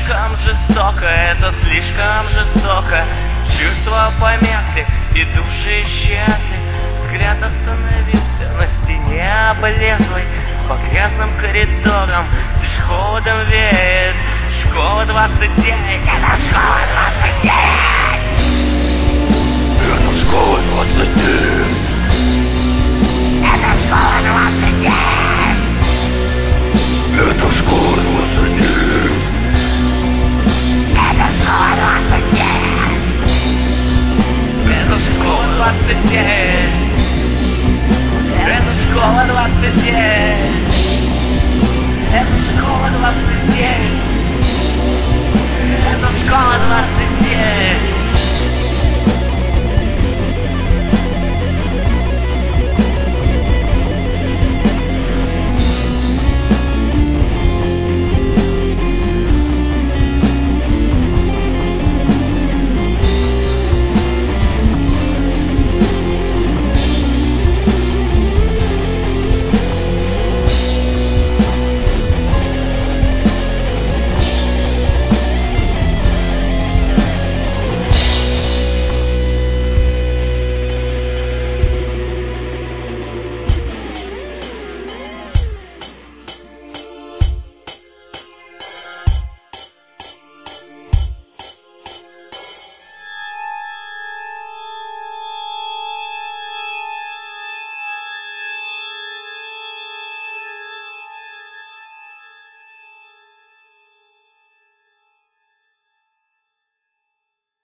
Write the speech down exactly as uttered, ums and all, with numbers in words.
слишком жестоко, это слишком жестоко. Чувства померкли и души исчезли. Взгляд остановился на стене облезлой. По грязным коридорам лишь холодом веет. Школа двадцать девять, это школа двадцать девять. Это школа двадцать девять. Это школа двадцать девять.